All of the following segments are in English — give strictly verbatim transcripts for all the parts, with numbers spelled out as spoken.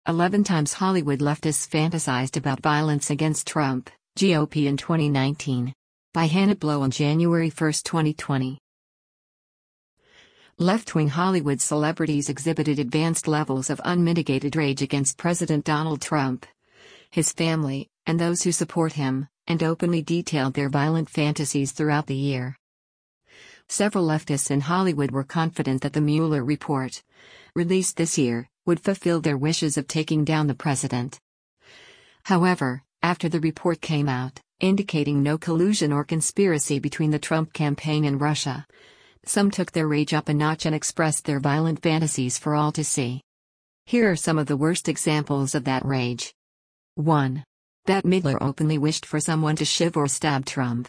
eleven times Hollywood leftists fantasized about violence against Trump, G O P in twenty nineteen. By Hannah Blow on January first, twenty twenty. Left-wing Hollywood celebrities exhibited advanced levels of unmitigated rage against President Donald Trump, his family, and those who support him, and openly detailed their violent fantasies throughout the year. Several leftists in Hollywood were confident that the Mueller report, released this year, would fulfill their wishes of taking down the president. However, after the report came out, indicating no collusion or conspiracy between the Trump campaign and Russia, some took their rage up a notch and expressed their violent fantasies for all to see. Here are some of the worst examples of that rage. one. Bette Midler openly wished for someone to shiv or stab Trump.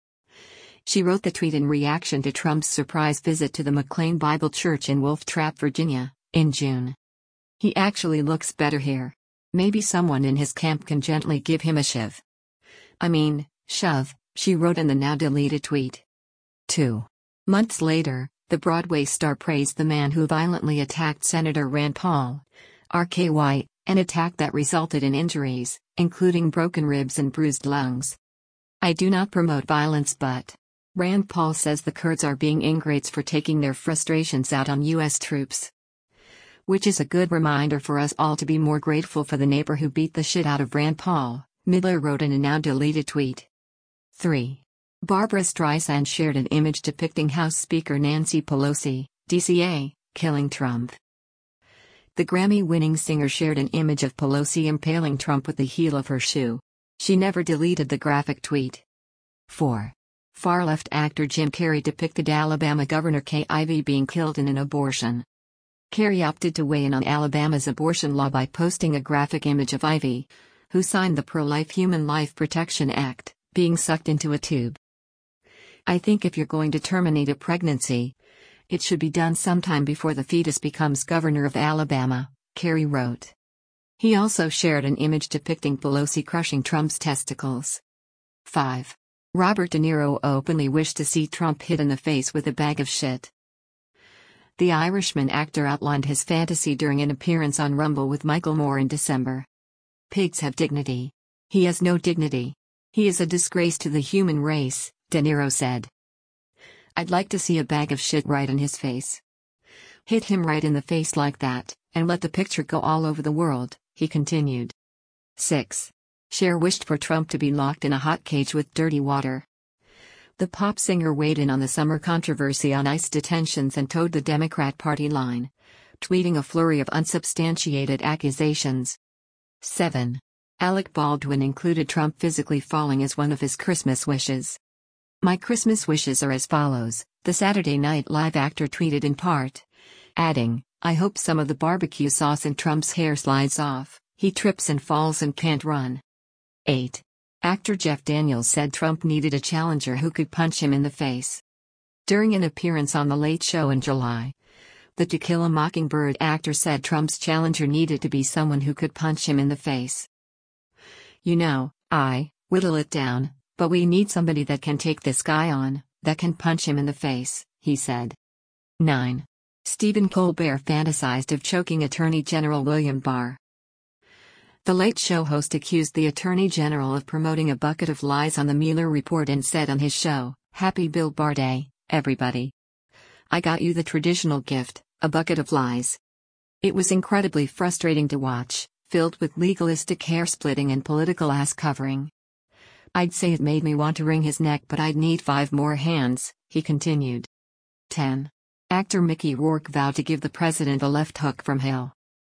She wrote the tweet in reaction to Trump's surprise visit to the McLean Bible Church in Wolf Trap, Virginia, in June. "He actually looks better here. Maybe someone in his camp can gently give him a shiv. I mean, shove," she wrote in the now-deleted tweet. two. Months later, the Broadway star praised the man who violently attacked Senator Rand Paul, R K Y, an attack that resulted in injuries, including broken ribs and bruised lungs. "I do not promote violence, but Rand Paul says the Kurds are being ingrates for taking their frustrations out on U S troops. Which is a good reminder for us all to be more grateful for the neighbor who beat the shit out of Rand Paul," Midler wrote in a now-deleted tweet. three. Barbra Streisand shared an image depicting House Speaker Nancy Pelosi, D C A, killing Trump. The Grammy-winning singer shared an image of Pelosi impaling Trump with the heel of her shoe. She never deleted the graphic tweet. four. Far-left actor Jim Carrey depicted Alabama Governor Kay Ivey being killed in an abortion. Carrey opted to weigh in on Alabama's abortion law by posting a graphic image of Ivey, who signed the Pro-Life Human Life Protection Act, being sucked into a tube. "I think if you're going to terminate a pregnancy, it should be done sometime before the fetus becomes governor of Alabama," Carrey wrote. He also shared an image depicting Pelosi crushing Trump's testicles. five. Robert De Niro openly wished to see Trump hit in the face with a bag of shit. The Irishman actor outlined his fantasy during an appearance on Rumble with Michael Moore in December. "Pigs have dignity. He has no dignity. He is a disgrace to the human race," De Niro said. "I'd like to see a bag of shit right in his face. Hit him right in the face like that, and let the picture go all over the world," he continued. six. Cher wished for Trump to be locked in a hot cage with dirty water. The pop singer weighed in on the summer controversy on ICE detentions and toed the Democrat Party line, tweeting a flurry of unsubstantiated accusations. seven. Alec Baldwin included Trump physically falling as one of his Christmas wishes. "My Christmas wishes are as follows," the Saturday Night Live actor tweeted in part, adding, "I hope some of the barbecue sauce in Trump's hair slides off, he trips and falls and can't run." eight. Actor Jeff Daniels said Trump needed a challenger who could punch him in the face. During an appearance on The Late Show in July, the To Kill a Mockingbird actor said Trump's challenger needed to be someone who could punch him in the face. "You know, I whittle it down, but we need somebody that can take this guy on, that can punch him in the face," he said. nine. Stephen Colbert fantasized of choking Attorney General William Barr. The Late Show host accused the Attorney General of promoting a bucket of lies on the Mueller report and said on his show, "Happy Bill Barr Day, everybody. I got you the traditional gift, a bucket of lies." It was incredibly frustrating to watch, filled with legalistic hair-splitting and political ass-covering. "I'd say it made me want to wring his neck, but I'd need five more hands," he continued. ten. Actor Mickey Rourke vowed to give the president a left hook from hell.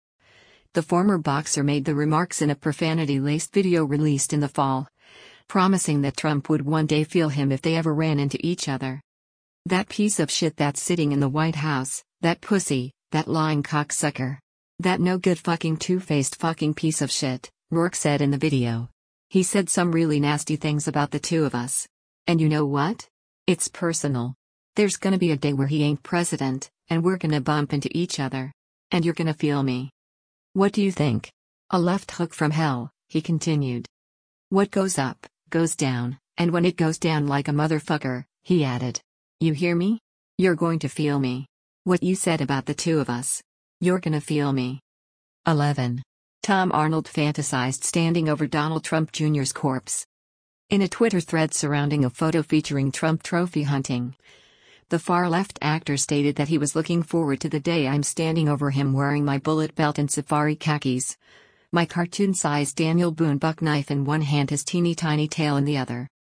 The former boxer made the remarks in a profanity-laced video released in the fall, promising that Trump would one day feel him if they ever ran into each other. "That piece of shit that's sitting in the White House, that pussy, that lying cocksucker. That no-good fucking two-faced fucking piece of shit," Rourke said in the video. "He said some really nasty things about the two of us. And you know what? It's personal. There's gonna be a day where he ain't president, and we're gonna bump into each other. And you're gonna feel me. What do you think? A left hook from hell," he continued. "What goes up, goes down, and when it goes down like a motherfucker," he added. "You hear me? You're going to feel me. What you said about the two of us. You're gonna feel me." eleven. Tom Arnold fantasized standing over Donald Trump Junior's corpse. In a Twitter thread surrounding a photo featuring Trump trophy hunting, the far-left actor stated that he was looking forward to the day I'm standing over him wearing my bullet belt and safari khakis, my cartoon-sized Daniel Boone buck knife in one hand, his teeny-tiny tail in the other.